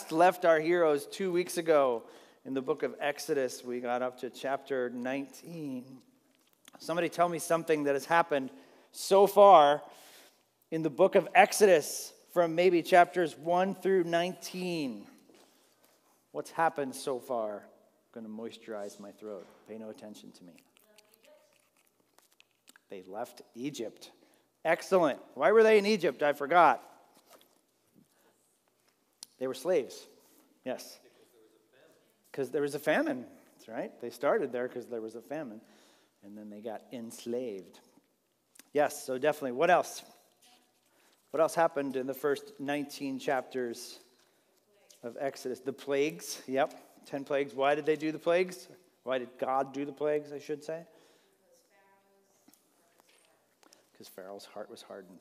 last left our heroes 2 weeks ago in the book of Exodus, we got up to chapter 19. Somebody tell me something that has happened so far in the book of Exodus from maybe chapters 1 through 19. What's happened so far? I'm going to moisturize my throat. Pay no attention to me. They left Egypt. Excellent. Why were they in Egypt? I forgot. They were slaves. Yes. Because there was a famine. That's right. They started there because there was a famine. And then they got enslaved. Yes, so definitely. What else? What else happened in the first 19 chapters of Exodus? The plagues. Yep. 10 plagues. Why did they do the plagues? Why did God do the plagues, I should say? Because Pharaoh's heart was hardened.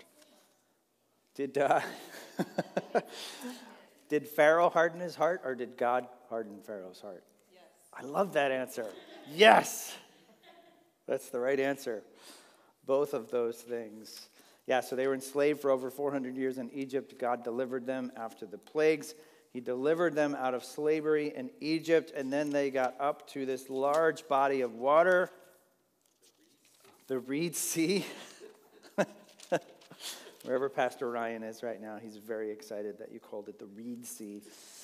Did Pharaoh harden his heart, or did God harden Pharaoh's heart? Yes. I love that answer. Yes. That's the right answer. Both of those things. Yeah, so they were enslaved for over 400 years in Egypt. God delivered them after the plagues. He delivered them out of slavery in Egypt, and then they got up to this large body of water, the Reed Sea. Wherever Pastor Ryan is right now, he's very excited that you called it the Reed Sea.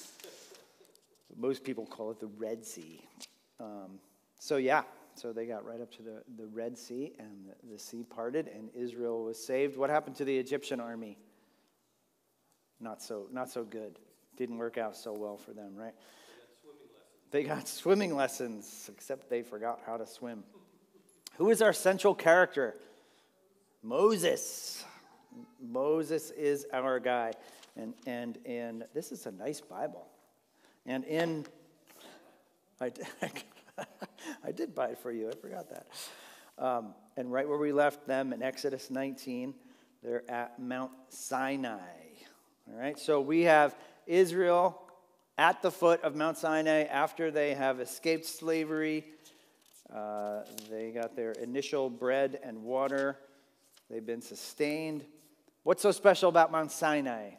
Most people call it the Red Sea. So they got right up to the Red Sea, and the sea parted, and Israel was saved. What happened to the Egyptian army? Not so good. Didn't work out so well for them, right? They got swimming lessons, except they forgot how to swim. Who is our central character? Moses. Moses is our guy. And this is a nice Bible. And I did buy it for you. I forgot that. And right where we left them in Exodus 19, they're at Mount Sinai. All right, so we have Israel at the foot of Mount Sinai after they have escaped slavery. They got their initial bread and water. They've been sustained. What's so special about Mount Sinai?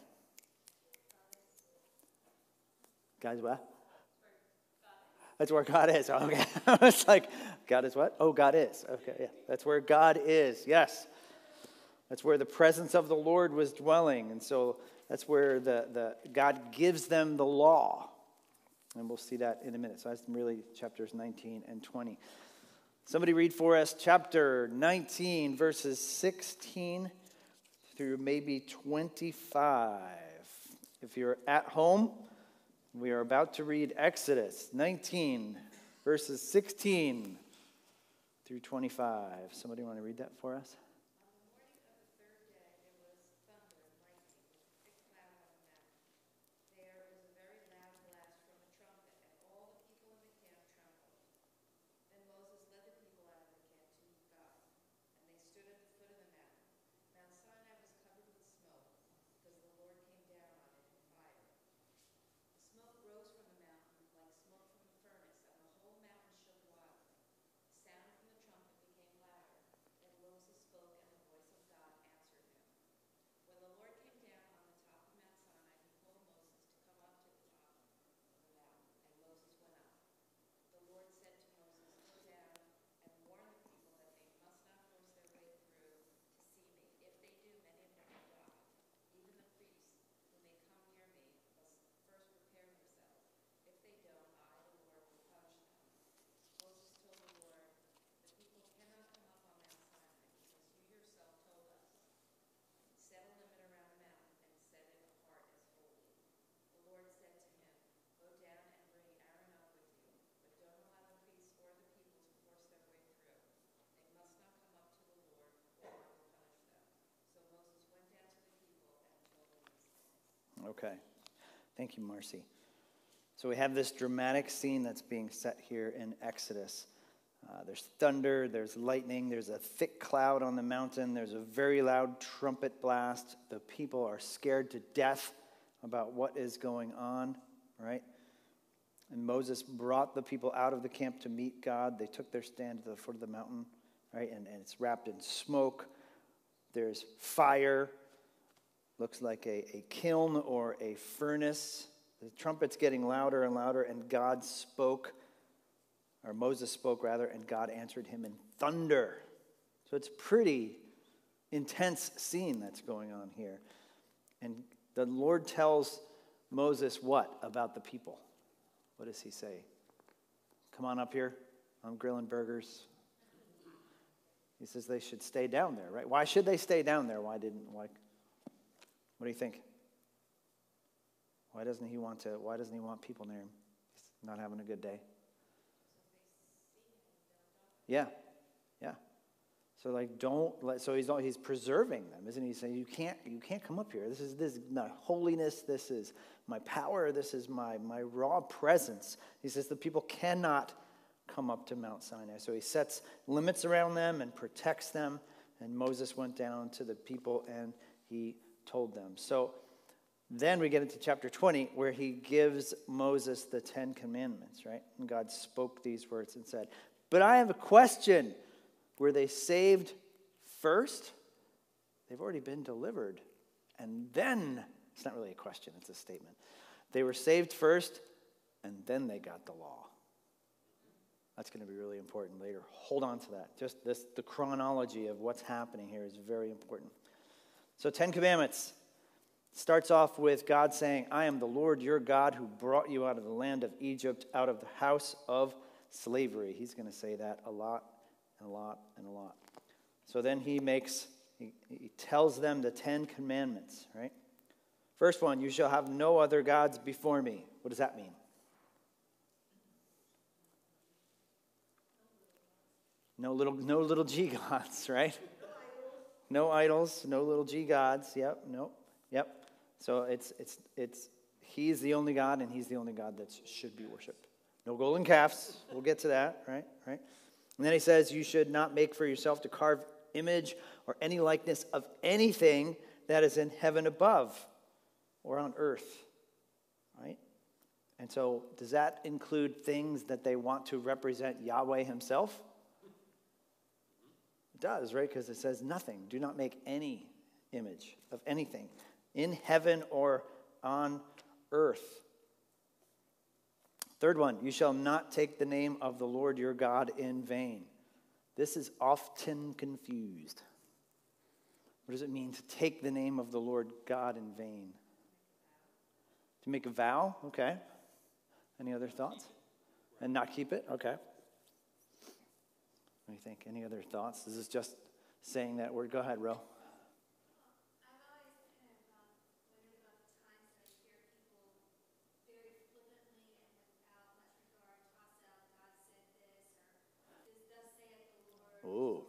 Guys, what? That's where God is. Oh, okay. I was like, God is what? Oh, God is. Okay, yeah. That's where God is. Yes. That's where the presence of the Lord was dwelling. And so that's where the God gives them the law. And we'll see that in a minute. So that's really chapters 19 and 20. Somebody read for us chapter 19, verses 16 through maybe 25. If you're at home, we are about to read Exodus 19, verses 16 through 25. Somebody want to read that for us? Okay. Thank you, Marcy. So we have this dramatic scene that's being set here in Exodus. There's thunder, there's lightning, there's a thick cloud on the mountain, there's a very loud trumpet blast. The people are scared to death about what is going on, right? And Moses brought the people out of the camp to meet God. They took their stand at the foot of the mountain, right? And it's wrapped in smoke. There's fire. Looks like a kiln or a furnace The trumpet's getting louder and louder, and God spoke, or Moses spoke rather, and God answered him in thunder. So it's pretty intense scene that's going on here. And the Lord tells Moses what about the people? What does he say? Come on up here. I'm grilling burgers. He says they should stay down there, right? Why should they stay down there? What do you think? Why doesn't he want people near him? He's not having a good day. Yeah. So he's preserving them, isn't he? He's saying you can't come up here. This is my holiness. This is my power. This is my raw presence. He says the people cannot come up to Mount Sinai. So he sets limits around them and protects them. And Moses went down to the people and he told them. So then we get into chapter 20 where he gives Moses the 10 commandments, right? And God spoke these words and said, "But I have a question. Were they saved first? They've already been delivered. And then," it's not really a question, it's a statement. "They were saved first, and then they got the law." That's going to be really important later. Hold on to that. Just the chronology of what's happening here is very important. So 10 commandments. Starts off with God saying, "I am the Lord your God who brought you out of the land of Egypt, out of the house of slavery." He's going to say that a lot and a lot and a lot. So then he tells them the 10 commandments, right? First one, you shall have no other gods before me. What does that mean? No little g gods, right? No idols, no little g gods. Yep. So it's he's the only God, and he's the only God that should be worshipped. No golden calves. We'll get to that, right? And then he says, you should not make for yourself to carve image or any likeness of anything that is in heaven above or on earth, right? And so does that include things that they want to represent Yahweh himself? It does, right? Because it says nothing. Do not make any image of anything in heaven or on earth. Third one, you shall not take the name of the Lord your God in vain. This is often confused. What does it mean to take the name of the Lord God in vain? To make a vow? Okay. Any other thoughts? And not keep it? Okay. What do you think? Any other thoughts? This is just saying that word. Go ahead, Ro. Ooh.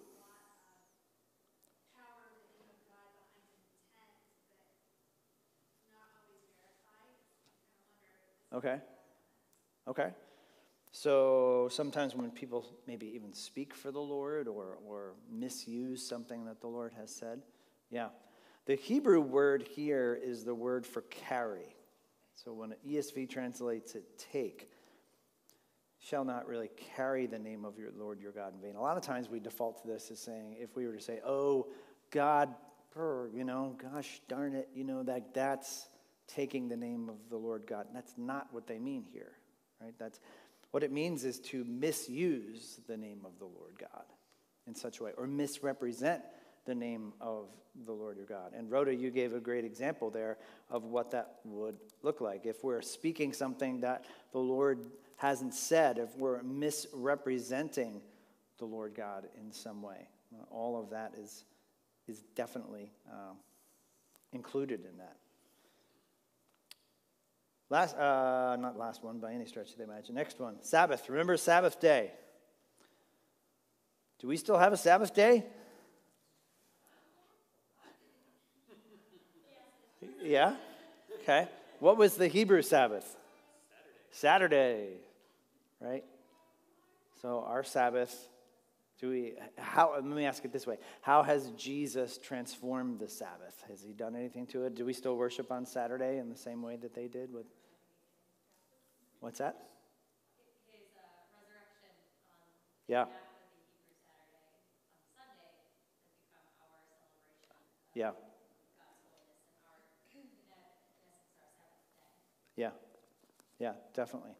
Okay. So sometimes when people maybe even speak for the Lord or misuse something that the Lord has said. Yeah. The Hebrew word here is the word for carry. So when ESV translates it take, shall not really carry the name of your Lord your God in vain. A lot of times we default to this as saying, if we were to say, oh, God, gosh darn it, that's taking the name of the Lord God. And that's not what they mean here, right? That's what it means is to misuse the name of the Lord God in such a way, or misrepresent the name of the Lord your God. And Rhoda, you gave a great example there of what that would look like. If we're speaking something that the Lord hasn't said, if we're misrepresenting the Lord God in some way, all of that is definitely included in that. Not last one by any stretch of the imagination. Next one, Sabbath. Remember Sabbath day. Do we still have a Sabbath day? Yeah? Okay. What was the Hebrew Sabbath? Saturday. Right? So our Sabbath, let me ask it this way. How has Jesus transformed the Sabbath? Has he done anything to it? Do we still worship on Saturday in the same way that they did with? What's that? His resurrection on yeah. after the Hebrew Saturday on Sunday has become our celebration of yeah. God's holiness and in essence, our Sabbath day. Yeah. Yeah, definitely.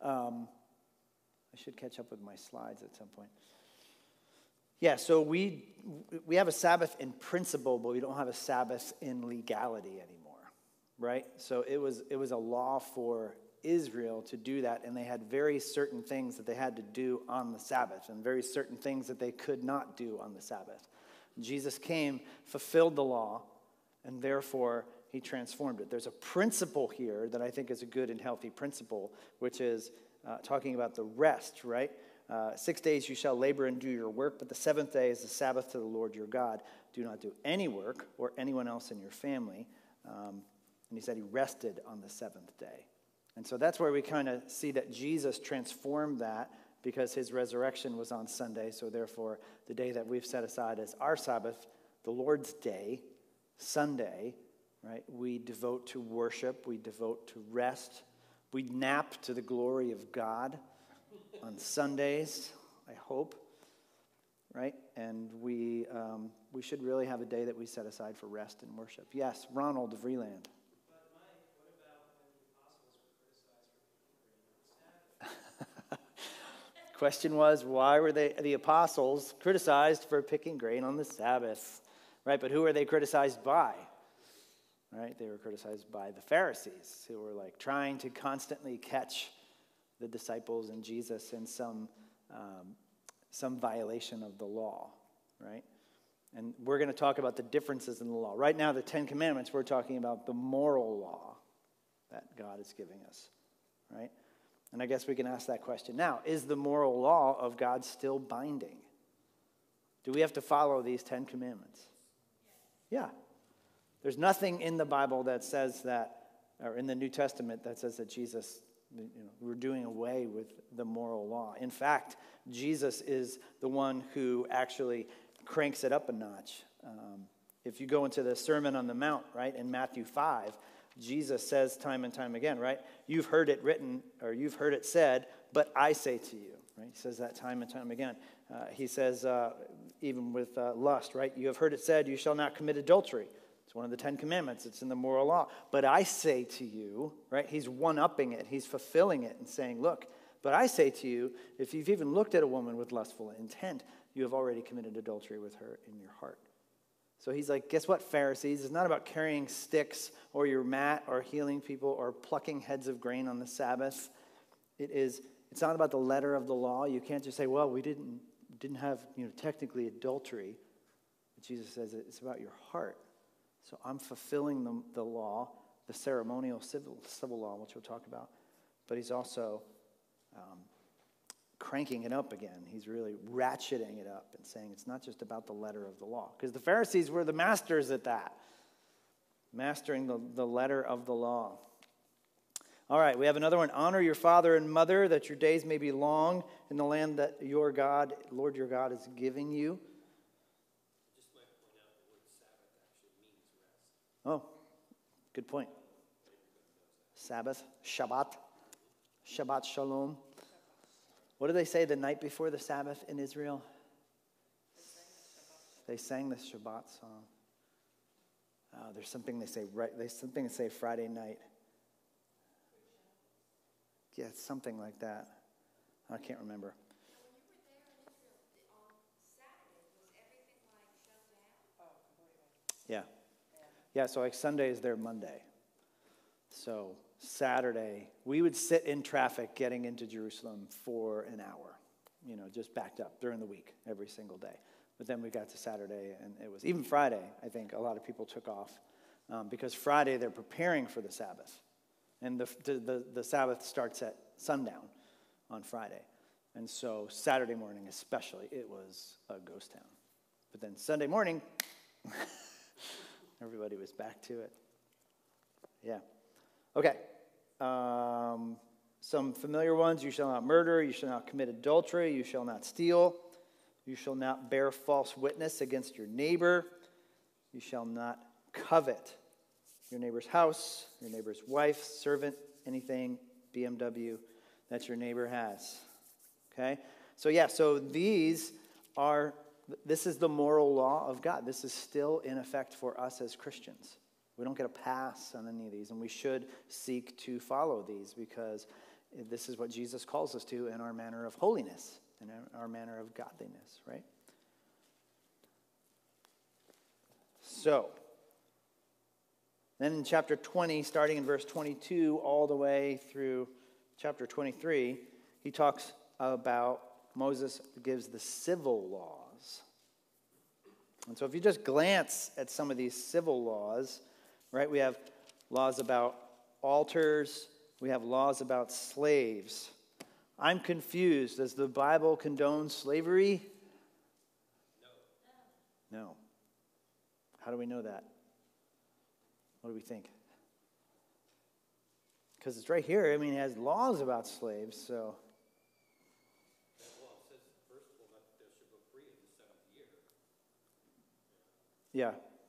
I should catch up with my slides at some point. Yeah, so we have a Sabbath in principle, but we don't have a Sabbath in legality anymore, right? So it was a law for Israel to do that, and they had very certain things that they had to do on the Sabbath, and very certain things that they could not do on the Sabbath. Jesus came, fulfilled the law, and therefore he transformed it. There's a principle here that I think is a good and healthy principle, which is talking about the rest, right? 6 days you shall labor and do your work, but the seventh day is the Sabbath to the Lord your God. Do not do any work or anyone else in your family. And he said he rested on the seventh day. And so that's where we kind of see that Jesus transformed that because his resurrection was on Sunday. So therefore, the day that we've set aside as our Sabbath, the Lord's day, Sunday, right? We devote to worship. We devote to rest. We nap to the glory of God on Sundays, I hope, right? And we should really have a day that we set aside for rest and worship. Yes, Ronald of Vreeland. But Mike, what about when the apostles were criticized for picking grain on the Sabbath? Question was, why were the apostles criticized for picking grain on the Sabbath? Right, but who are they criticized by? Right, they were criticized by the Pharisees, who were like trying to constantly catch the disciples and Jesus in some violation of the law, right? And we're going to talk about the differences in the law. Right now, the Ten Commandments, we're talking about the moral law that God is giving us, right? And I guess we can ask that question now. Is the moral law of God still binding? Do we have to follow these 10 commandments? Yeah. There's nothing in the Bible that says that, or in the New Testament that says that Jesus, we're doing away with the moral law. In fact, Jesus is the one who actually cranks it up a notch. If you go into the Sermon on the Mount, right, in Matthew 5, Jesus says time and time again, right, you've heard it written, or you've heard it said, but I say to you, right? He says that time and time again. He says, even with lust, right, you have heard it said, you shall not commit adultery. It's one of the 10 commandments. It's in the moral law. But I say to you, right, he's one-upping it. He's fulfilling it and saying, look, but I say to you, if you've even looked at a woman with lustful intent, you have already committed adultery with her in your heart. So he's like, guess what, Pharisees? It's not about carrying sticks or your mat or healing people or plucking heads of grain on the Sabbath. It's not about the letter of the law. You can't just say, well, we didn't have, technically adultery. But Jesus says it's about your heart. So I'm fulfilling the law, the ceremonial civil law, which we'll talk about. But he's also cranking it up again. He's really ratcheting it up and saying it's not just about the letter of the law. Because the Pharisees were the masters at that, mastering the letter of the law. All right, we have another one. Honor your father and mother, that your days may be long in the land that your God, Lord your God, is giving you. Just might point out the word Sabbath actually means rest. Oh, good point. Sabbath, Shabbat, Shabbat Shalom. What do they say the night before the Sabbath in Israel? They sang the Shabbat song. There's something they say right. There's something they say Friday night. Yeah, it's something like that. I can't remember. So when you were there in Israel on Saturday, was everything like shut down? Oh, completely. Yeah, so like Sunday is their Monday. So Saturday, we would sit in traffic getting into Jerusalem for an hour, just backed up during the week, every single day. But then we got to Saturday, and it was, even Friday, I think a lot of people took off. Because Friday, they're preparing for the Sabbath. And the Sabbath starts at sundown on Friday. And so Saturday morning especially, it was a ghost town. But then Sunday morning, everybody was back to it. Yeah. Okay. Some familiar ones. You shall not murder. You shall not commit adultery. You shall not steal. You shall not bear false witness against your neighbor. You shall not covet your neighbor's house, your neighbor's wife, servant, anything, BMW that your neighbor has. Okay? So this is the moral law of God. This is still in effect for us as Christians. We don't get a pass on any of these, and we should seek to follow these because this is what Jesus calls us to in our manner of holiness and our manner of godliness, right? So, then in chapter 20, starting in verse 22 all the way through chapter 23, he talks about Moses gives the civil laws. And so if you just glance at some of these civil laws, right, we have laws about altars, we have laws about slaves. I'm confused. Does the Bible condone slavery? No. How do we know that? What do we think? Because it's right here. I mean, it has laws about slaves, so. Well, it says, first of all, that they should go free in the 7th year. Yeah.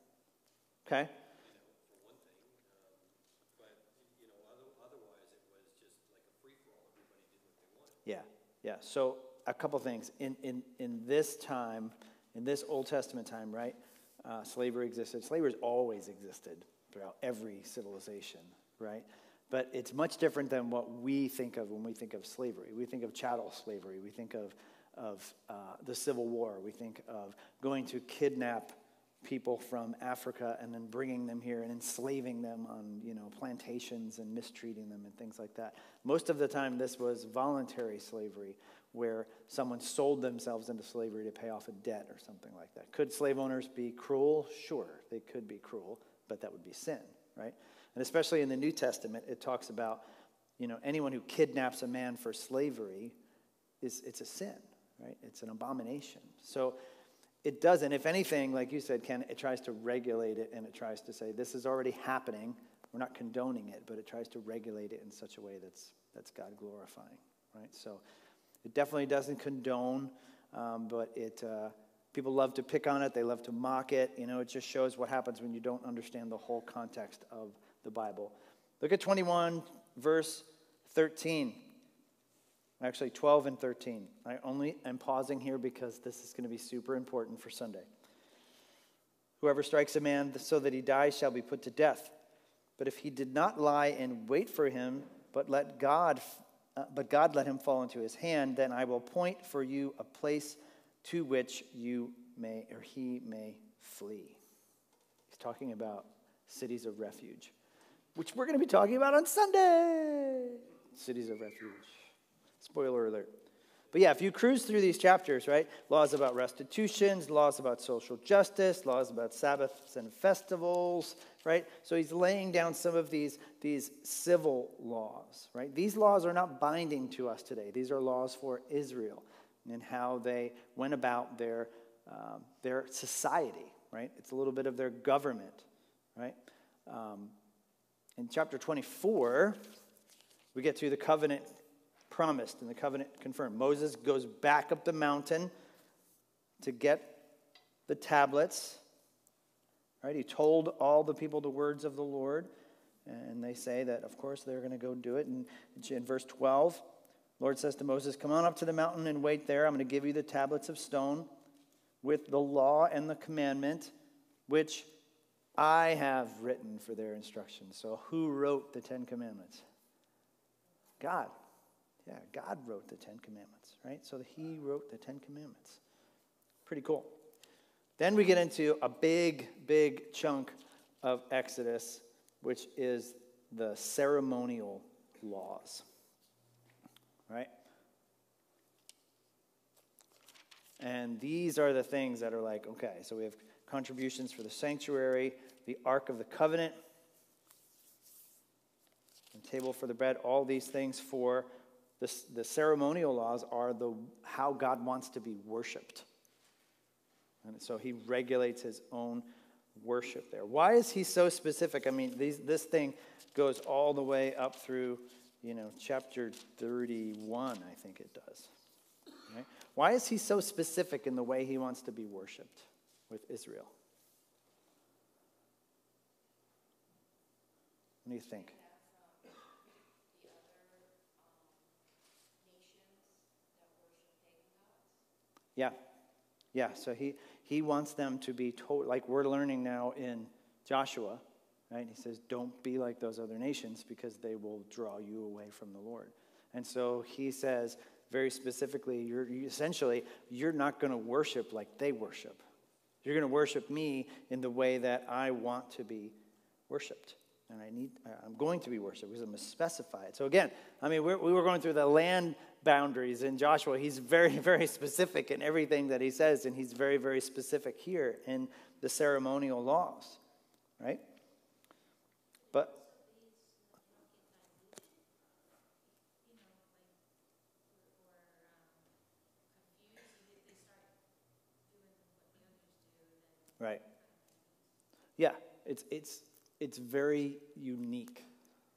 Okay. For one thing. But, otherwise it was just like a free-for-all. Everybody did what they wanted. Yeah. So a couple things. In this time, in this Old Testament time, right, slavery existed. Slavery's always existed throughout every civilization, right? But it's much different than what we think of when we think of slavery. We think of chattel slavery. We think of the Civil War. We think of going to kidnap people from Africa and then bringing them here and enslaving them on, plantations and mistreating them and things like that. Most of the time, this was voluntary slavery, where someone sold themselves into slavery to pay off a debt or something like that. Could slave owners be cruel? Sure, they could be cruel, but that would be sin, right? And especially in the New Testament, it talks about, anyone who kidnaps a man for slavery, it's a sin, right? It's an abomination. So it doesn't, if anything, like you said, Ken, it tries to regulate it, and it tries to say, this is already happening. We're not condoning it, but it tries to regulate it in such a way that's God glorifying, right? So it definitely doesn't condone, but people love to pick on it. They love to mock it. It just shows what happens when you don't understand the whole context of the Bible. Look at 21, verse 13. Actually, 12 and 13. I only am pausing here because this is going to be super important for Sunday. Whoever strikes a man so that he dies shall be put to death. But if he did not lie and wait for him, but God let him fall into his hand, then I will appoint for you a place to which he may flee. He's talking about cities of refuge, which we're going to be talking about on Sunday. Cities of refuge. Spoiler alert. But yeah, if you cruise through these chapters, right, laws about restitutions, laws about social justice, laws about Sabbaths and festivals, right? So he's laying down some of these civil laws, right? These laws are not binding to us today. These are laws for Israel and how they went about their society, right? It's a little bit of their government, right? In chapter 24, we get to the covenant promised and the covenant confirmed. Moses goes back up the mountain to get the tablets, right? He told all the people the words of the Lord, and they say that, of course, they're going to go do it. And in verse 12, the Lord says to Moses, come on up to the mountain and wait there. I'm going to give you the tablets of stone with the law and the commandment, which I have written for their instruction. So who wrote the 10 Commandments? God. Yeah, God wrote the 10 Commandments, right? So he wrote the 10 Commandments. Pretty cool. Then we get into a big, big chunk of Exodus, which is the ceremonial laws, right? And these are the things that are like, okay, so we have contributions for the sanctuary, the Ark of the Covenant, and table for the bread, all these things for the ceremonial laws are how God wants to be worshipped. And so he regulates his own worship there. Why is he so specific? I mean, this thing goes all the way up through, chapter 31, I think it does. Right? Why is he so specific in the way he wants to be worshipped with Israel? What do you think? Yeah. So he wants them to be told, like we're learning now in Joshua, right? He says, don't be like those other nations because they will draw you away from the Lord. And so he says very specifically, you're not going to worship like they worship. You're going to worship me in the way that I want to be worshipped. And I'm going to be worshipped because I'm going to specify it. So again, I mean, we were going through the land boundaries in Joshua. He's very, very specific in everything that he says, and he's very, very specific here in the ceremonial laws, right? But right. Yeah, it's very unique.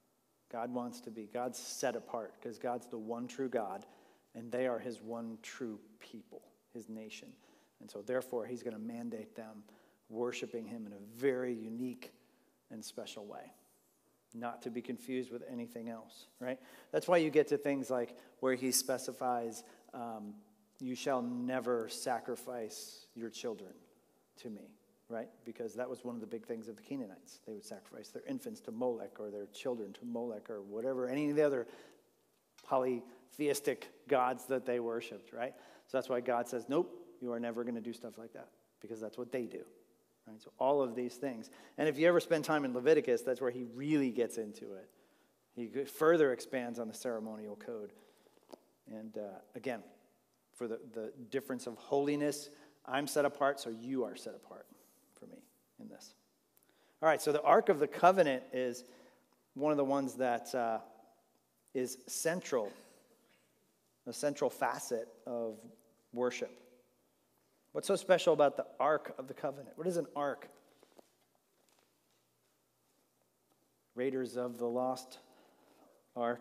God's set apart because God's the one true God, and they are his one true people, his nation. And so therefore, he's going to mandate them worshiping him in a very unique and special way, not to be confused with anything else, right? That's why you get to things like where he specifies, you shall never sacrifice your children to me, right? Because that was one of the big things of the Canaanites. They would sacrifice their infants to Molech or their children to Molech or whatever, any of the other polytheistic gods that they worshipped, right? So that's why God says, nope, you are never going to do stuff like that because that's what they do, right? So all of these things. And if you ever spend time in Leviticus, that's where he really gets into it. He further expands on the ceremonial code. And again, for the difference of holiness, I'm set apart, so you are set apart for me in this. All right, so the Ark of the Covenant is one of the ones that is central, a central facet of worship. What's so special about the Ark of the Covenant? What is an ark? Raiders of the Lost Ark.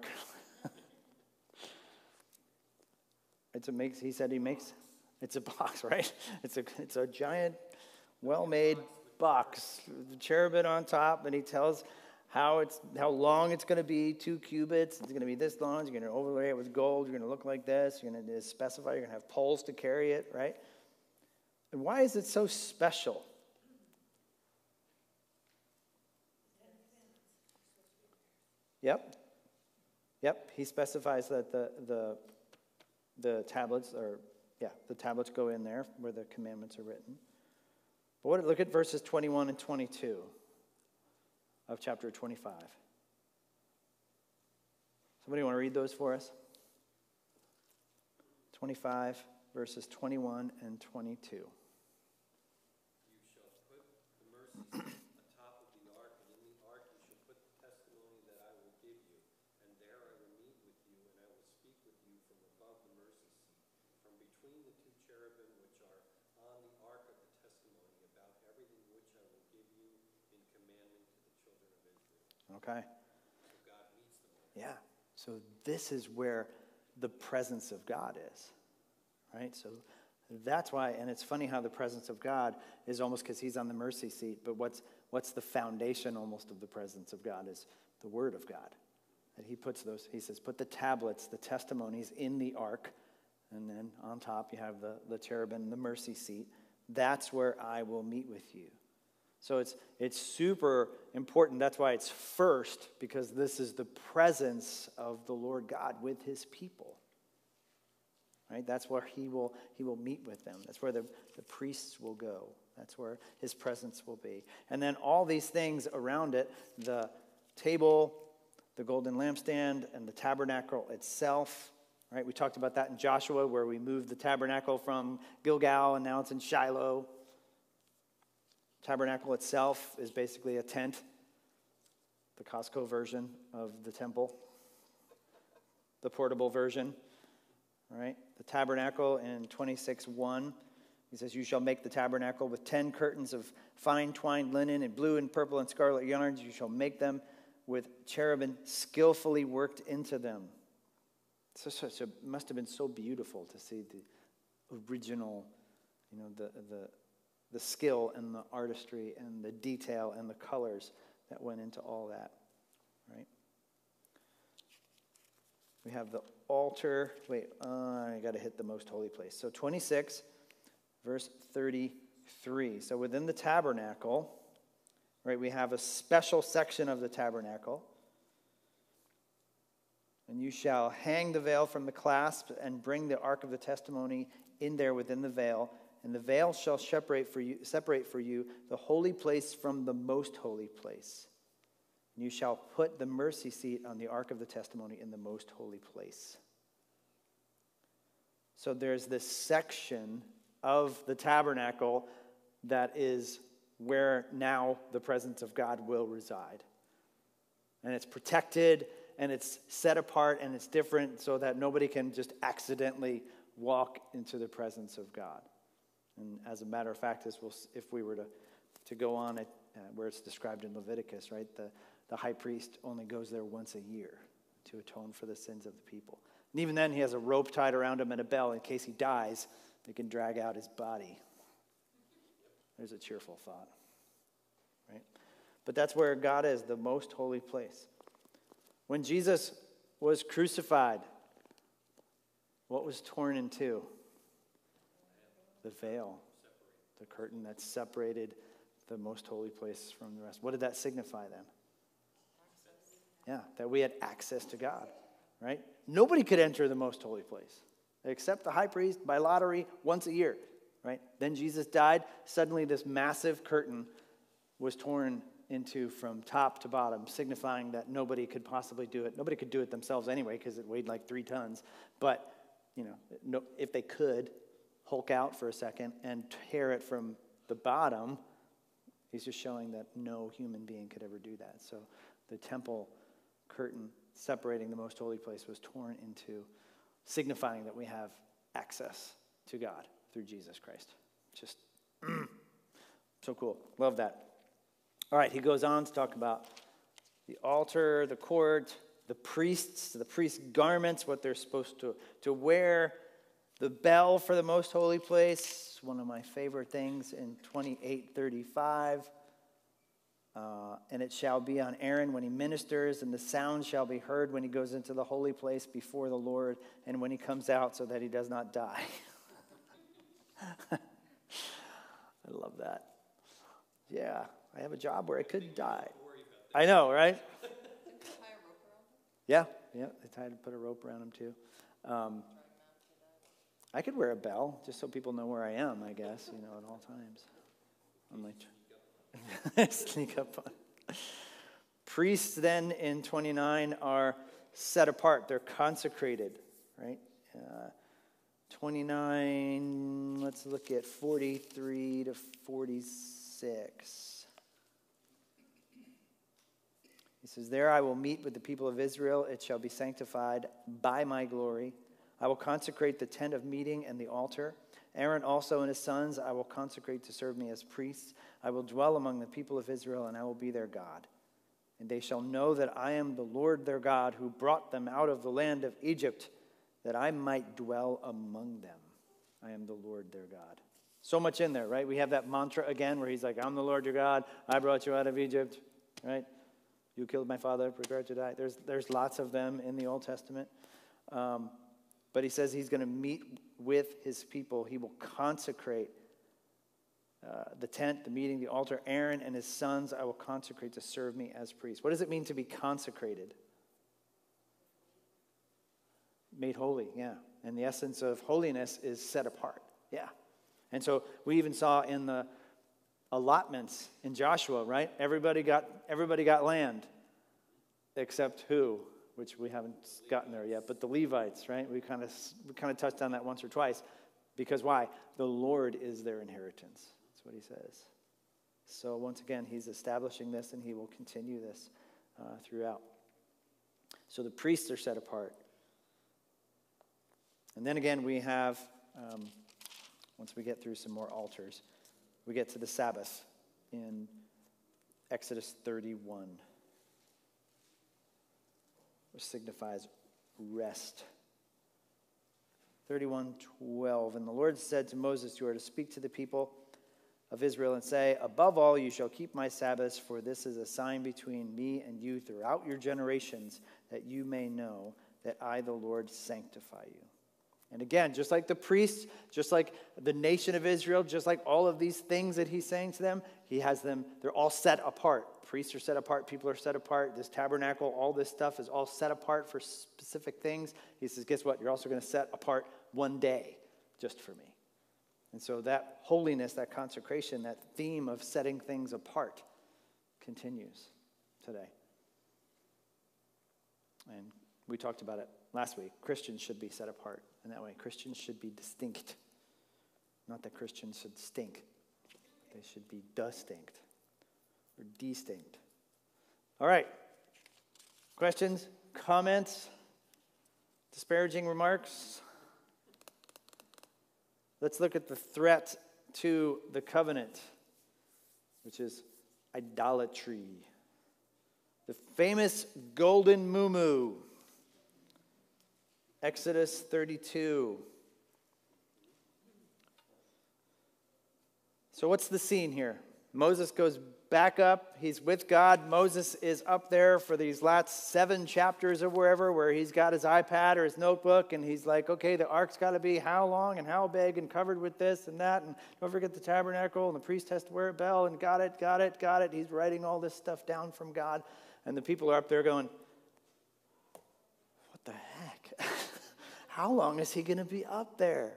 It's a box, right? It's a giant, well-made box, cherubim on top, and he tells how long it's going to be, 2 cubits. It's going to be this long. You're going to overlay it with gold. You're going to look like this. You're going to specify. You're going to have poles to carry it, right? And why is it so special? Yep. He specifies that the tablets the tablets go in there where the commandments are written. But look at verses 21 and 22 of chapter 25. Somebody want to read those for us? 25, verses 21 and 22. You shall put the mercy seat atop of the ark, and in the ark you shall put the testimony that I will give you. And there I will meet with you, and I will speak with you from above the mercy seat, from between the 2 cherubim which are on the ark of the testimony, about everything which I will give you in commandment to the children of Israel. Okay. So God meets them all. Yeah. So this is where the presence of God is, right? So that's why, and it's funny how the presence of God is almost because he's on the mercy seat, but what's the foundation almost of the presence of God is the word of God. And he says, put the tablets, the testimonies in the ark, and then on top you have the cherubim, the mercy seat. That's where I will meet with you. So it's super important. That's why it's first, because this is the presence of the Lord God with his people. Right? That's where he will meet with them. That's where the priests will go. That's where his presence will be. And then all these things around it, the table, the golden lampstand, and the tabernacle itself. Right? We talked about that in Joshua, where we moved the tabernacle from Gilgal, and now it's in Shiloh. Tabernacle itself is basically a tent, the Costco version of the temple, the portable version. All right, the tabernacle in 26:1, he says, you shall make the tabernacle with 10 curtains of fine twined linen and blue and purple and scarlet yarns. You shall make them with cherubim skillfully worked into them. So it must have been so beautiful to see the original, the skill and the artistry and the detail and the colors that went into all that, right? We have the altar. I got to hit the most holy place. So 26, verse 33. So within the tabernacle, right? We have a special section of the tabernacle. And you shall hang the veil from the clasp and bring the ark of the testimony in there within the veil. And the veil shall separate for you the holy place from the most holy place. And you shall put the mercy seat on the ark of the testimony in the most holy place. So there's this section of the tabernacle that is where now the presence of God will reside. And it's protected, and it's set apart, and it's different so that nobody can just accidentally walk into the presence of God. And as a matter of fact, if we were to go on it, where it's described in Leviticus, right? The high priest only goes there once a year to atone for the sins of the people. And even then, he has a rope tied around him and a bell in case he dies. They can drag out his body. There's a cheerful thought, right? But that's where God is, the most holy place. When Jesus was crucified, what was torn in two? The veil, the curtain that separated the most holy place from the rest. What did that signify then? Access. Yeah, that we had access to God, right? Nobody could enter the most holy place except the high priest by lottery once a year, right? Then Jesus died. Suddenly this massive curtain was torn into from top to bottom, signifying that nobody could possibly do it. Nobody could do it themselves anyway because it weighed like 3 tons. But, if they could hulk out for a second and tear it from the bottom, he's just showing that no human being could ever do that. So the temple curtain separating the most holy place was torn into, signifying that we have access to God through Jesus Christ. Just so cool. Love that. All right, he goes on to talk about the altar, the court, the priests, the priest's garments, what they're supposed to wear, the bell for the most holy place, one of my favorite things in 28:35. And it shall be on Aaron when he ministers, and the sound shall be heard when he goes into the holy place before the Lord, and when he comes out, so that he does not die. I love that. Yeah, I have a job where I could die. I know, right? Yeah, they put a rope around him too. I could wear a bell just so people know where I am, I guess, at all times. I'm like, sneak up on. Priests then in 29 are set apart. They're consecrated, right? 29, let's look at 43 to 46. He says, there I will meet with the people of Israel. It shall be sanctified by my glory. I will consecrate the tent of meeting and the altar. Aaron also and his sons I will consecrate to serve me as priests. I will dwell among the people of Israel, and I will be their God. And they shall know that I am the Lord their God, who brought them out of the land of Egypt, that I might dwell among them. I am the Lord their God. So much in there, right? We have that mantra again where he's like, I'm the Lord your God. I brought you out of Egypt, right? You killed my father, prepared to die. There's lots of them in the Old Testament. But he says he's going to meet with his people. He will consecrate the tent, the meeting, the altar. Aaron and his sons I will consecrate to serve me as priests. What does it mean to be consecrated? Made holy, yeah. And the essence of holiness is set apart, yeah. And so we even saw in the allotments in Joshua, right? Everybody got land, except who? Which we haven't gotten there yet, but the Levites, right? We kind of touched on that once or twice, because why? The Lord is their inheritance. That's what he says. So once again, he's establishing this, and he will continue this throughout. So the priests are set apart. And then again, we have, once we get through some more altars, we get to the Sabbath in Exodus 31. Which signifies rest. 31:12. And the Lord said to Moses, you are to speak to the people of Israel and say, above all, you shall keep my Sabbaths, for this is a sign between me and you throughout your generations, that you may know that I, the Lord, sanctify you. And again, just like the priests, just like the nation of Israel, just like all of these things that he's saying to them, he has them, they're all set apart. Priests are set apart, people are set apart. This tabernacle, all this stuff is all set apart for specific things. He says, guess what? You're also going to set apart one day just for me. And so that holiness, that consecration, that theme of setting things apart continues today. And we talked about it last week. Christians should be set apart in that way. Christians should be distinct. Not that Christians should stink. They should be distinct or distinct. All right. Questions, comments, disparaging remarks? Let's look at the threat to the covenant, which is idolatry. The famous golden muumuu. Exodus 32. So what's the scene here? Moses goes back up. He's with God. Moses is up there for these last 7 chapters or wherever, where he's got his iPad or his notebook, and he's like, okay, the ark's got to be how long and how big and covered with this and that, and don't forget the tabernacle, and the priest has to wear a bell, and got it. He's writing all this stuff down from God, and the people are up there going, what the heck? How long is he going to be up there?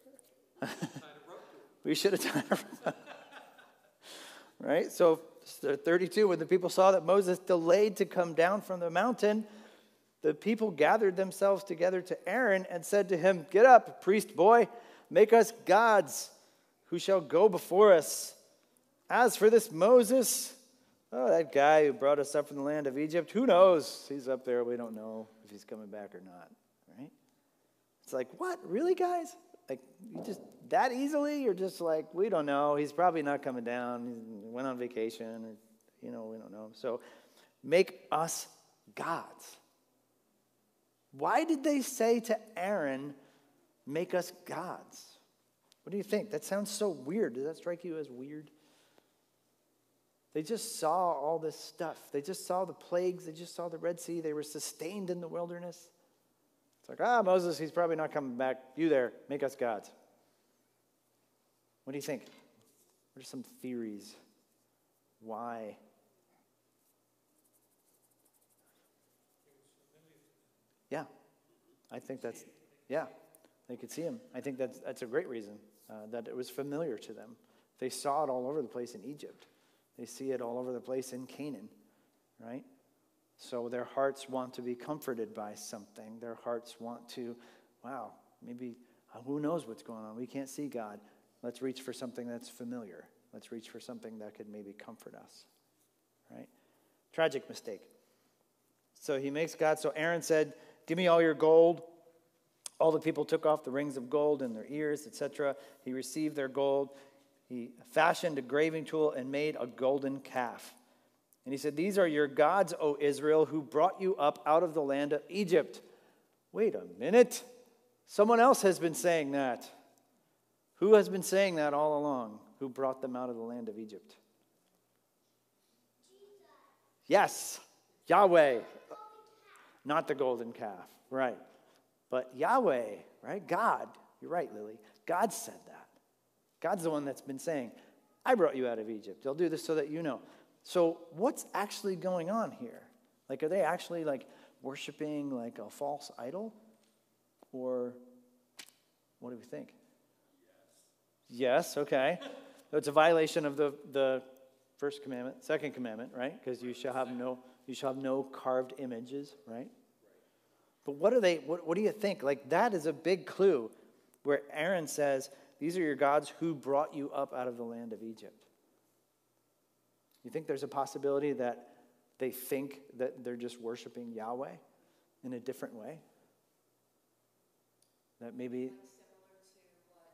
We should have tied a rope. Right? So 32, when the people saw that Moses delayed to come down from the mountain, the people gathered themselves together to Aaron and said to him, get up, priest boy, make us gods who shall go before us. As for this Moses, oh, that guy who brought us up from the land of Egypt, who knows? He's up there. We don't know if he's coming back or not. Right? It's like, what? Really, guys? Like, you just that easily? You're just like, we don't know. He's probably not coming down. He went on vacation. Or, we don't know. So make us gods. Why did they say to Aaron, make us gods? What do you think? That sounds so weird. Does that strike you as weird? They just saw all this stuff. They just saw the plagues. They just saw the Red Sea. They were sustained in the wilderness. It's like, Moses, he's probably not coming back. You there, make us gods. What do you think? What are some theories? Why? Yeah, I think that's, they could see him. I think that's a great reason, that it was familiar to them. They saw it all over the place in Egypt. They see it all over the place in Canaan, right? So their hearts want to be comforted by something. Their hearts want to, maybe, who knows what's going on? We can't see God. Let's reach for something that's familiar. Let's reach for something that could maybe comfort us, right? Tragic mistake. So he makes God. So Aaron said, give me all your gold. All the people took off the rings of gold in their ears, etc. He received their gold. He fashioned a graving tool and made a golden calf. And he said, these are your gods, O Israel, who brought you up out of the land of Egypt. Wait a minute. Someone else has been saying that. Who has been saying that all along? Who brought them out of the land of Egypt? Yes, Yahweh. Not the golden calf, right. But Yahweh, right? God. You're right, Lily. God said that. God's the one that's been saying, I brought you out of Egypt. I'll do this so that you know. So what's actually going on here? Like, are they actually like worshiping like a false idol? Or what do we think? Yes, okay. So it's a violation of the first commandment, second commandment, right? Because you shall have no carved images, right? But what do you think? Like, that is a big clue where Aaron says, these are your gods who brought you up out of the land of Egypt. You think there's a possibility that they think that they're just worshiping Yahweh in a different way? That maybe... Like similar to what,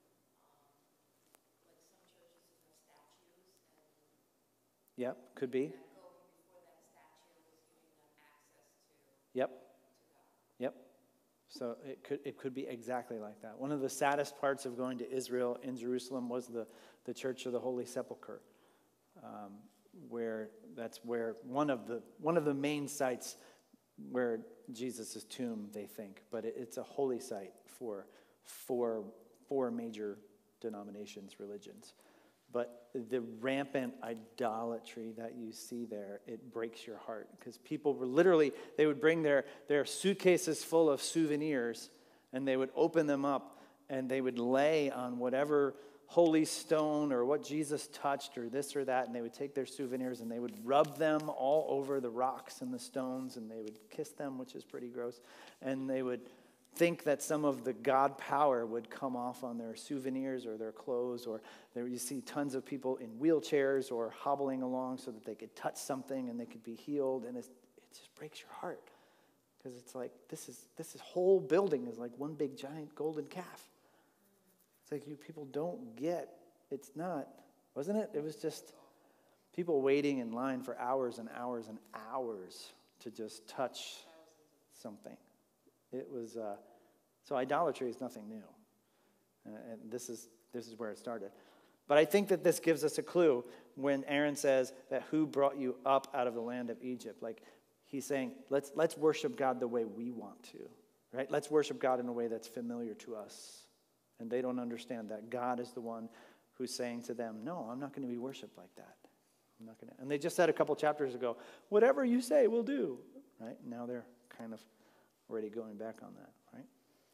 like some churches have statues and Yep, could be. that going before that statue was giving them access to Yep. God. Yep. So it could be exactly like that. One of the saddest parts of going to Israel in Jerusalem was the Church of the Holy Sepulchre, where that's where one of the main sites where Jesus' tomb, they think, but it's a holy site for four major denominations, religions. But the rampant idolatry that you see there, it breaks your heart. Because people were literally, they would bring their suitcases full of souvenirs, and they would open them up, and they would lay on whatever holy stone or what Jesus touched or this or that, and they would take their souvenirs and they would rub them all over the rocks and the stones, and they would kiss them, which is pretty gross, and they would think that some of the God power would come off on their souvenirs or their clothes, or there you see tons of people in wheelchairs or hobbling along so that they could touch something and they could be healed, and it just breaks your heart, because it's like this whole building is like one big giant golden calf. It's like you people don't get, it's not, wasn't it? It was just people waiting in line for hours and hours and hours to just touch something. It was, so idolatry is nothing new. And this is where it started. But I think that this gives us a clue when Aaron says that who brought you up out of the land of Egypt. Like he's saying, let's worship God the way we want to, right? Let's worship God in a way that's familiar to us. And they don't understand that God is the one who's saying to them, no, I'm not going to be worshiped like that. I'm not going to. And they just said a couple chapters ago, whatever you say, we'll do, right? Now they're kind of already going back on that, right?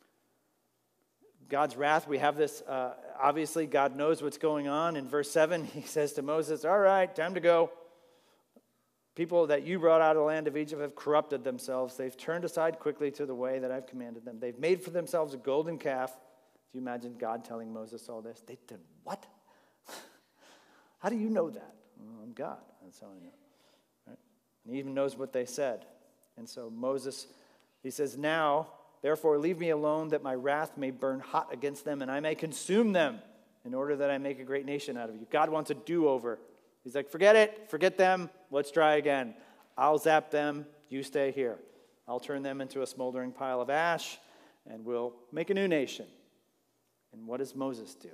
God's wrath, we have this, obviously God knows what's going on. In verse 7, he says to Moses, all right, time to go. People that you brought out of the land of Egypt have corrupted themselves. They've turned aside quickly to the way that I've commanded them. They've made for themselves a golden calf. Do you imagine God telling Moses all this? They've done what? How do you know that? Well, I'm God. That's how I know. Right? And he even knows what they said. And so Moses, he says, now, therefore, leave me alone that my wrath may burn hot against them and I may consume them in order that I make a great nation out of you. God wants a do-over. He's like, forget it. Forget them. Let's try again. I'll zap them. You stay here. I'll turn them into a smoldering pile of ash and we'll make a new nation. And what does Moses do?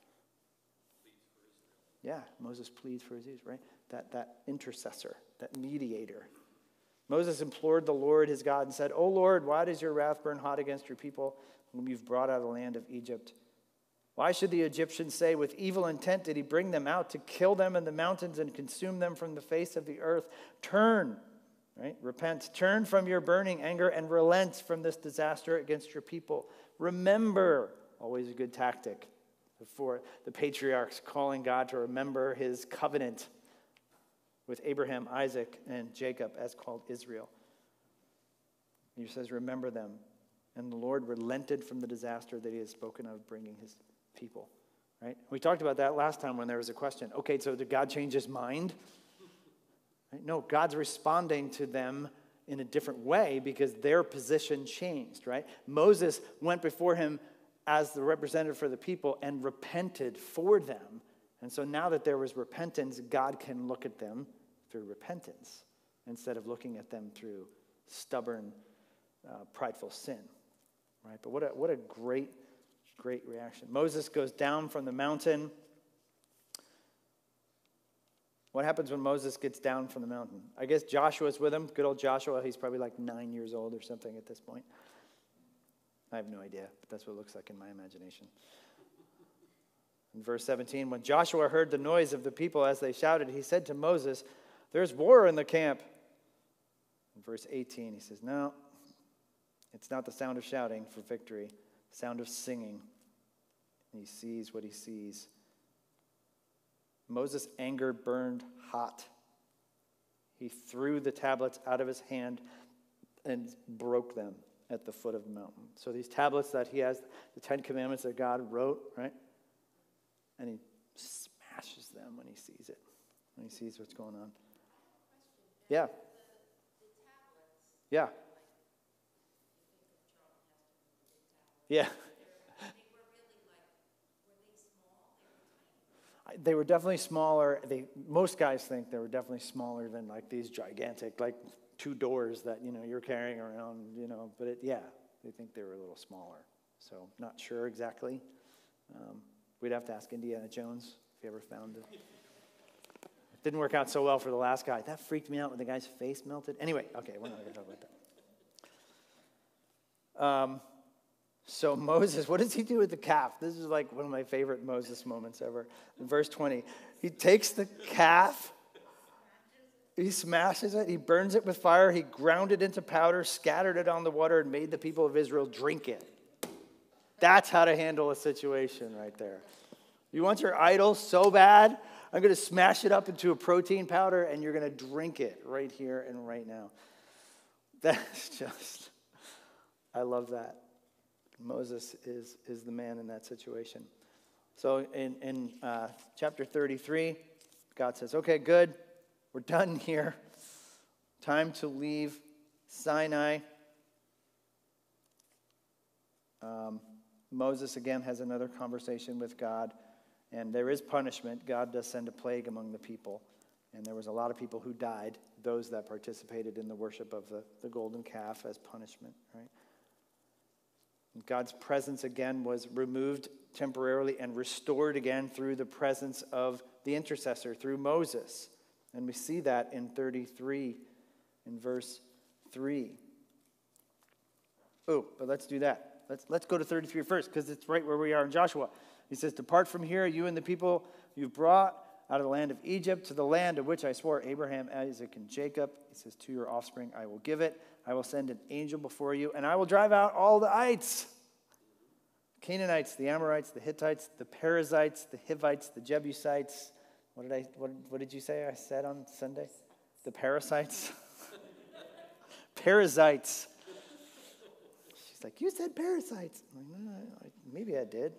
Yeah, Moses pleads for his Israel, right? That intercessor, that mediator. Moses implored the Lord his God and said, O Lord, why does your wrath burn hot against your people whom you've brought out of the land of Egypt? Why should the Egyptians say, with evil intent did he bring them out to kill them in the mountains and consume them from the face of the earth? Turn, right? Repent. Turn from your burning anger and relent from this disaster against your people. Remember, always a good tactic for the patriarchs, calling God to remember his covenant with Abraham, Isaac, and Jacob, as called Israel. He says, remember them. And the Lord relented from the disaster that he had spoken of bringing his people. Right? We talked about that last time when there was a question. Okay, so did God change his mind? Right? No, God's responding to them in a different way because their position changed, right? Moses went before him as the representative for the people and repented for them. And so now that there was repentance, God can look at them through repentance instead of looking at them through stubborn, prideful sin. Right? But what a great reaction. Moses goes down from the mountain. What happens when Moses gets down from the mountain? I guess Joshua's with him. Good old Joshua. He's probably like 9 years old or something at this point. I have no idea, but that's what it looks like in my imagination. In verse 17, when Joshua heard the noise of the people as they shouted, he said to Moses, there's war in the camp. In verse 18, he says, no, it's not the sound of shouting for victory, the sound of singing. And he sees what he sees. Moses' anger burned hot. He threw the tablets out of his hand and broke them at the foot of the mountain. So these tablets that he has, the 10 Commandments that God wrote, right? And he smashes them when he sees it, when he sees what's going on. Yeah. Yeah. Yeah. They were definitely smaller. Most guys think they were definitely smaller than like these gigantic, like 2 doors that, you're carrying around, but they think they were a little smaller. So not sure exactly. We'd have to ask Indiana Jones if he ever found it. It didn't work out so well for the last guy. That freaked me out when the guy's face melted. Anyway, okay, we're not going to talk about that. So Moses, what does he do with the calf? This is like one of my favorite Moses moments ever. In verse 20, he takes the calf, he smashes it, he burns it with fire, he ground it into powder, scattered it on the water, and made the people of Israel drink it. That's how to handle a situation right there. You want your idol so bad? I'm going to smash it up into a protein powder, and you're going to drink it right here and right now. That's just, I love that. Moses is the man in that situation. So in chapter 33, God says, okay, good. We're done here. Time to leave Sinai. Moses again has another conversation with God. And there is punishment. God does send a plague among the people. And there was a lot of people who died, those that participated in the worship of the golden calf as punishment, right? And God's presence again was removed temporarily and restored again through the presence of the intercessor, through Moses. And we see that in 33, in verse 3. Oh, but let's do that. Let's go to 33 first, because it's right where we are in Joshua. He says, depart from here, you and the people you've brought out of the land of Egypt to the land of which I swore Abraham, Isaac, and Jacob. He says, to your offspring I will give it. I will send an angel before you, and I will drive out all the ites. Canaanites, the Amorites, the Hittites, the Perizzites, the Hivites, the Jebusites. What did you say I said on Sunday? The parasites? Perizzites. She's like, you said parasites. I'm like, no, maybe I did.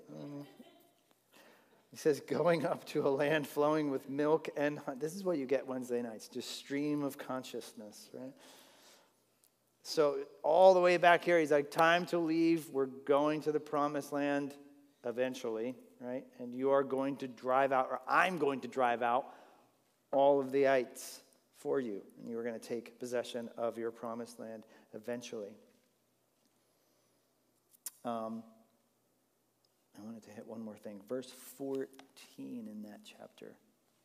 He says, going up to a land flowing with milk and honey. This is what you get Wednesday nights, just stream of consciousness, right? So all the way back here, he's like, time to leave. We're going to the promised land eventually, right? And you are going to drive out, or I'm going to drive out all of the ites for you. And you are going to take possession of your promised land eventually. I wanted to hit one more thing. Verse 14 in that chapter.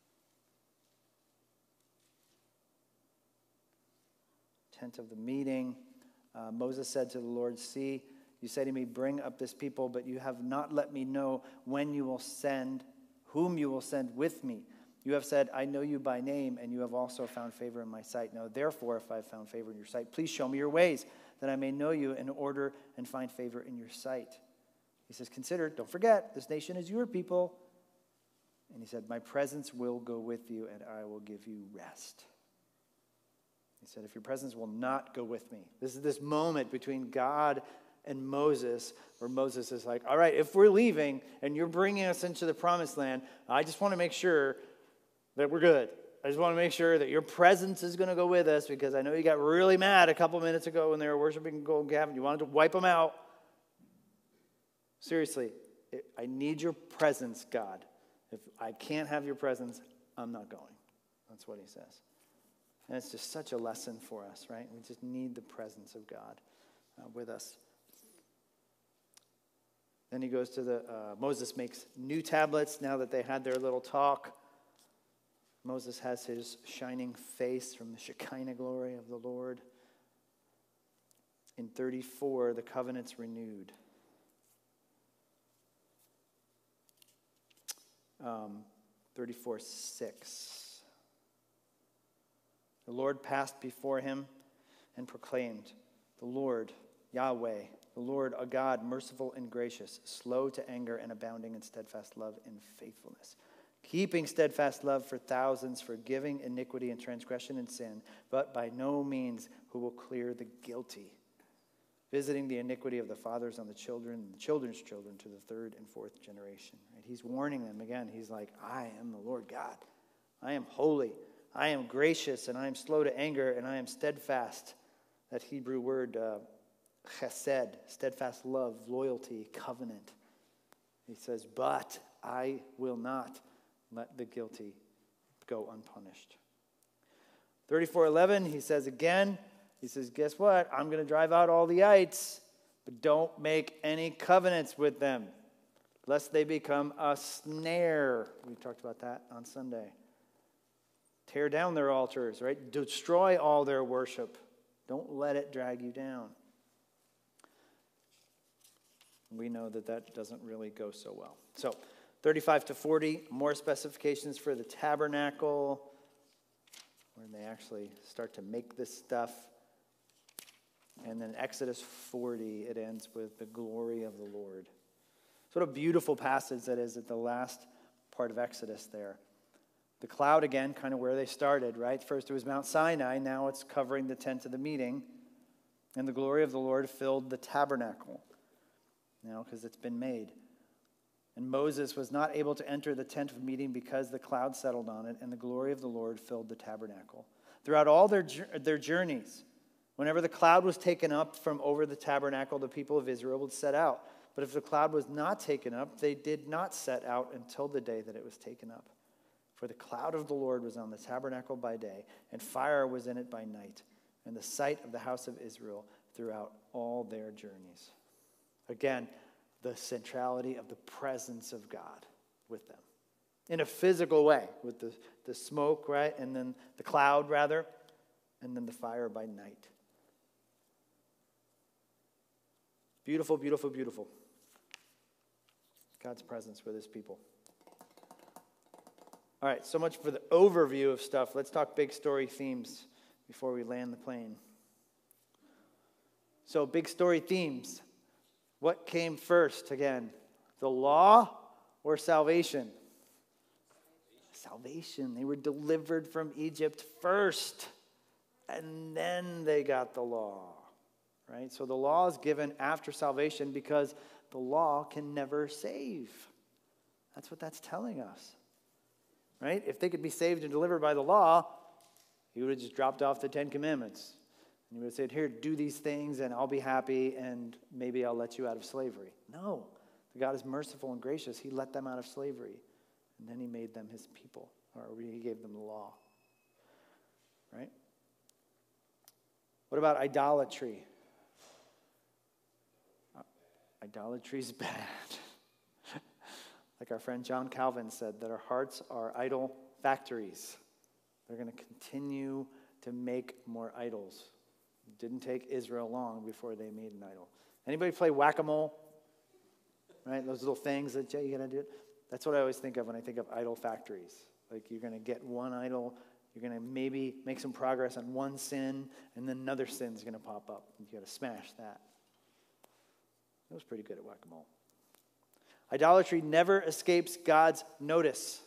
Tent of the meeting. Moses said to the Lord, see, you say to me, bring up this people, but you have not let me know when you will send, whom you will send with me. You have said, I know you by name, and you have also found favor in my sight. Now, therefore, if I have found favor in your sight, please show me your ways, that I may know you in order and find favor in your sight. He says, consider, don't forget, this nation is your people. And he said, my presence will go with you, and I will give you rest. He said, if your presence will not go with me. This is this moment between God and Moses, where Moses is like, all right, if we're leaving and you're bringing us into the promised land, I just want to make sure that we're good. I just want to make sure that your presence is going to go with us, because I know you got really mad a couple minutes ago when they were worshiping golden calf and you wanted to wipe them out. Seriously, I need your presence, God. If I can't have your presence, I'm not going. That's what he says. And it's just such a lesson for us, right? We just need the presence of God with us. Then he goes to Moses makes new tablets now that they had their little talk. Moses has his shining face from the Shekinah glory of the Lord. In 34, the covenant's renewed. 34:6. The Lord passed before him and proclaimed, the Lord, Yahweh, the Lord, a God, merciful and gracious, slow to anger and abounding in steadfast love and faithfulness, keeping steadfast love for thousands, forgiving iniquity and transgression and sin, but by no means who will clear the guilty, visiting the iniquity of the fathers on the children and the children's children to the third and fourth generation. Right? He's warning them again. He's like, I am the Lord God. I am holy. I am gracious, and I am slow to anger, and I am steadfast. That Hebrew word, chesed, steadfast love, loyalty, covenant. He says, but I will not let the guilty go unpunished. 34:11, he says again, he says, guess what? I'm going to drive out all the ites, but don't make any covenants with them, lest they become a snare. We talked about that on Sunday. Tear down their altars, right? Destroy all their worship. Don't let it drag you down. We know that that doesn't really go so well. So 35 to 40, more specifications for the tabernacle, when they actually start to make this stuff. And then Exodus 40, it ends with the glory of the Lord. So what a beautiful passage that is at the last part of Exodus there. The cloud again, kind of where they started, right? First it was Mount Sinai, now it's covering the tent of the meeting. And the glory of the Lord filled the tabernacle, now because it's been made. And Moses was not able to enter the tent of meeting because the cloud settled on it, and the glory of the Lord filled the tabernacle. Throughout all their journeys, whenever the cloud was taken up from over the tabernacle, the people of Israel would set out. But if the cloud was not taken up, they did not set out until the day that it was taken up. For the cloud of the Lord was on the tabernacle by day, and fire was in it by night, and the sight of the house of Israel throughout all their journeys. Again, the centrality of the presence of God with them. In a physical way, with the smoke, right? And then the cloud, rather, and then the fire by night. Beautiful, beautiful, beautiful. God's presence with his people. All right, so much for the overview of stuff. Let's talk big story themes before we land the plane. So, big story themes. What came first again? The law or salvation? Salvation. They were delivered from Egypt first, and then they got the law. Right? So the law is given after salvation because the law can never save. That's what that's telling us. Right? If they could be saved and delivered by the law, he would have just dropped off the 10 Commandments. And he would have said, here, do these things and I'll be happy and maybe I'll let you out of slavery. No. God is merciful and gracious. He let them out of slavery. And then he made them his people. Or he gave them the law. Right? What about idolatry? Idolatry's bad. Like our friend John Calvin said, that our hearts are idol factories. They're going to continue to make more idols. It didn't take Israel long before they made an idol. Anybody play whack-a-mole? Right? Those little things that you got to do. That's what I always think of when I think of idol factories. Like you're going to get one idol, you're going to maybe make some progress on one sin, and then another sin's going to pop up. You got to smash that. I was pretty good at whack-a-mole. Idolatry never escapes God's notice.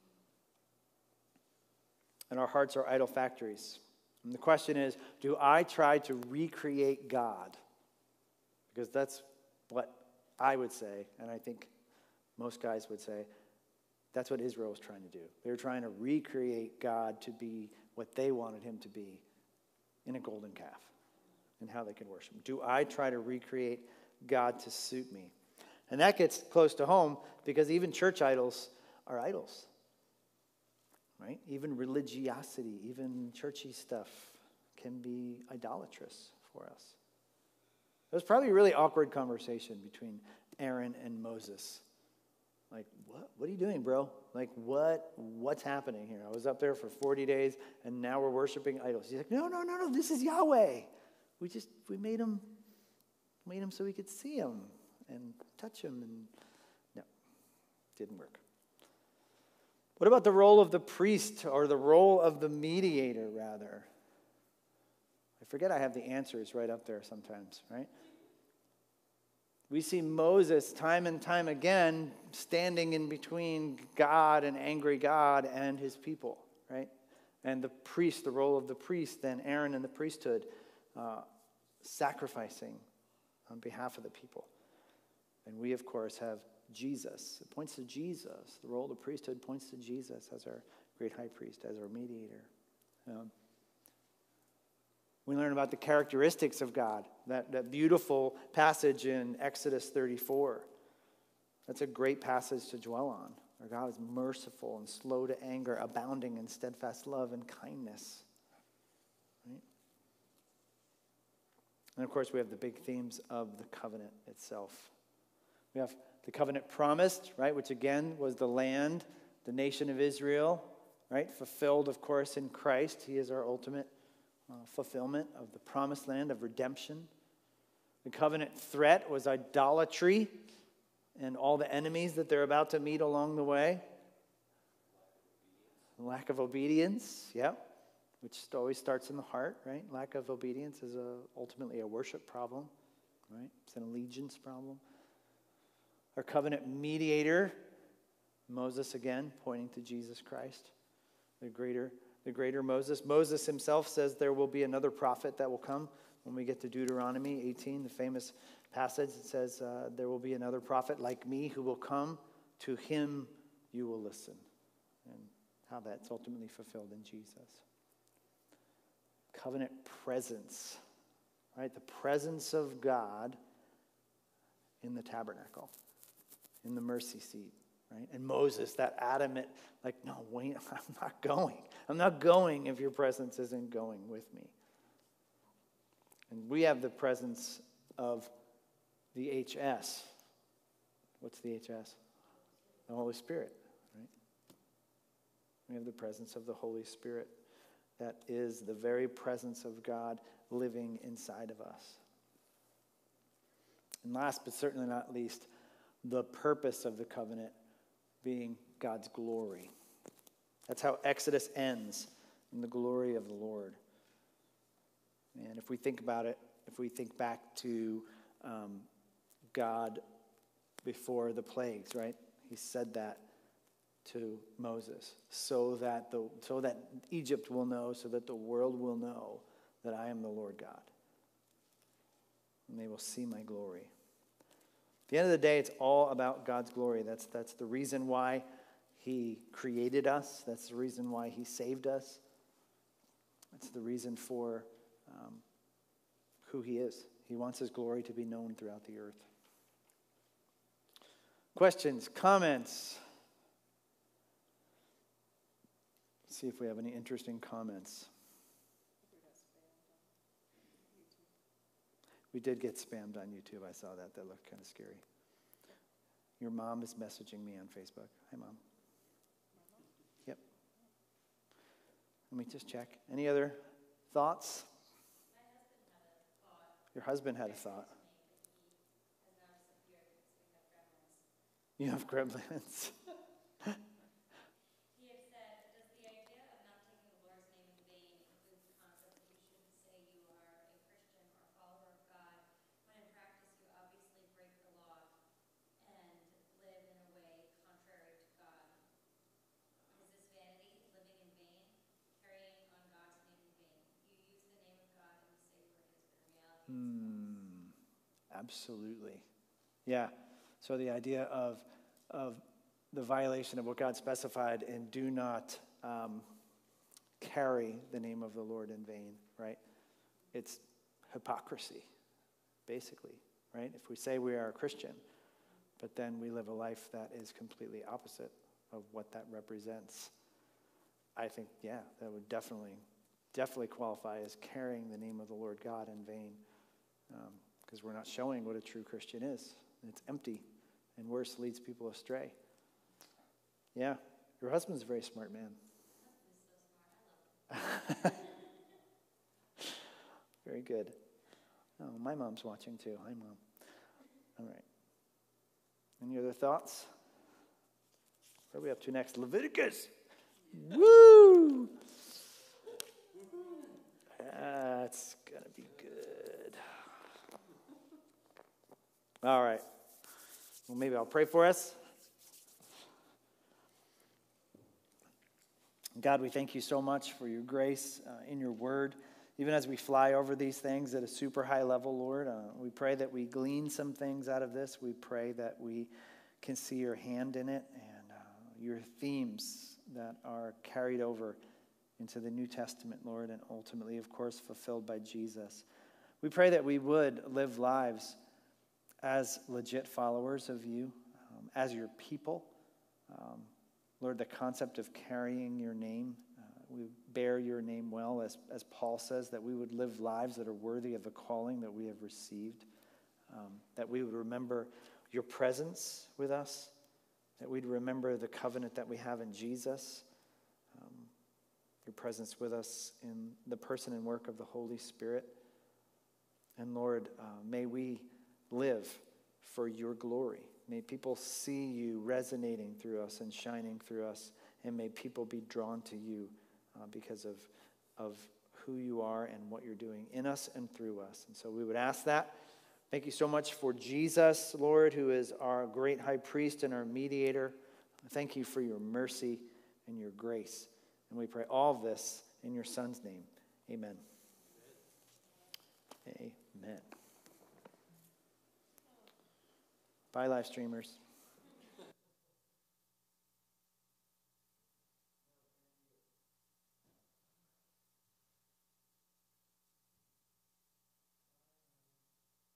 And our hearts are idol factories. And the question is, do I try to recreate God? Because that's what I would say, and I think most guys would say, that's what Israel was trying to do. They were trying to recreate God to be what they wanted him to be in a golden calf and how they could worship him. Do I try to recreate God to suit me? And that gets close to home because even church idols are idols. Right? Even religiosity, even churchy stuff can be idolatrous for us. It was probably a really awkward conversation between Aaron and Moses. Like, what are you doing, bro? Like, what's happening here? I was up there for 40 days, and now we're worshiping idols. He's like, no, this is Yahweh. We made him so we could see him and touch him, and no, didn't work. What about the role of the priest, or the role of the mediator, rather? I forget I have the answers right up there sometimes, right? We see Moses time and time again standing in between God and angry God and his people, right? And the priest, the role of the priest, then Aaron in the priesthood, sacrificing on behalf of the people. And we, of course, have Jesus. It points to Jesus. The role of the priesthood points to Jesus as our great high priest, as our mediator. We learn about the characteristics of God, that beautiful passage in Exodus 34. That's a great passage to dwell on. Our God is merciful and slow to anger, abounding in steadfast love and kindness. Right? And of course, we have the big themes of the covenant itself. We have the covenant promised, right, which again was the land, the nation of Israel, right, fulfilled, of course, in Christ. He is our ultimate fulfillment of the promised land of redemption. The covenant threat was idolatry and all the enemies that they're about to meet along the way. Lack of obedience, which always starts in the heart, right? Lack of obedience is ultimately a worship problem, right? It's an allegiance problem. Our covenant mediator, Moses again, pointing to Jesus Christ, the greater Moses. Moses himself says there will be another prophet that will come. When we get to Deuteronomy 18, the famous passage, it says, there will be another prophet like me who will come. To him you will listen. And how that's ultimately fulfilled in Jesus. Covenant presence, right? The presence of God in the tabernacle, in the mercy seat, right? And Moses, that adamant, like, no, wait, I'm not going. I'm not going if your presence isn't going with me. And we have the presence of the HS. What's the HS? The Holy Spirit, right? We have the presence of the Holy Spirit. That is the very presence of God living inside of us. And last but certainly not least, the purpose of the covenant being God's glory. That's how Exodus ends, in the glory of the Lord. And if we think about it, if we think back to God before the plagues, right? He said that to Moses, so that Egypt will know, so that the world will know that I am the Lord God. And they will see my glory. At the end of the day, it's all about God's glory. That's the reason why he created us. That's the reason why he saved us. That's the reason for who he is. He wants his glory to be known throughout the earth. Questions, comments? Let's see if we have any interesting comments. We did get spammed on YouTube. I saw that. That looked kind of scary. Your mom is messaging me on Facebook. Hi, Mom. Yep. Let me just check. Any other thoughts? Your husband had a thought. You have gremlins. He had said, does the idea of not taking the Lord's name in vain include the concept that you shouldn't say you are a Christian or follower of God, when in practice you obviously break the law and live in a way contrary to God? Is this vanity, living in vain, carrying on God's name in vain? You use the name of God and you say where it is, but in reality Absolutely. Yeah. So the idea of the violation of what God specified, and do not carry the name of the Lord in vain, right? It's hypocrisy, basically, right? If we say we are a Christian, but then we live a life that is completely opposite of what that represents, I think, that would definitely qualify as carrying the name of the Lord God in vain, because we're not showing what a true Christian is. It's empty, and worse, leads people astray. Yeah, your husband's a very smart man. Very good. Oh, my mom's watching too. Hi, Mom. All right. Any other thoughts? What are we up to next? Leviticus. Woo! That's going to be good. All right. Well, maybe I'll pray for us. God, we thank you so much for your grace in your word. Even as we fly over these things at a super high level, Lord, we pray that we glean some things out of this. We pray that we can see your hand in it and your themes that are carried over into the New Testament, Lord, and ultimately, of course, fulfilled by Jesus. We pray that we would live lives as legit followers of you, as your people. Lord, the concept of carrying your name, we bear your name well, as Paul says, that we would live lives that are worthy of the calling that we have received, that we would remember your presence with us, that we'd remember the covenant that we have in Jesus, your presence with us in the person and work of the Holy Spirit, And Lord, may we live for your glory. May people see you resonating through us and shining through us. And may people be drawn to you because of who you are and what you're doing in us and through us. And so we would ask that. Thank you so much for Jesus, Lord, who is our great high priest and our mediator. Thank you for your mercy and your grace. And we pray all of this in your Son's name. Amen. Amen. Bye, live streamers.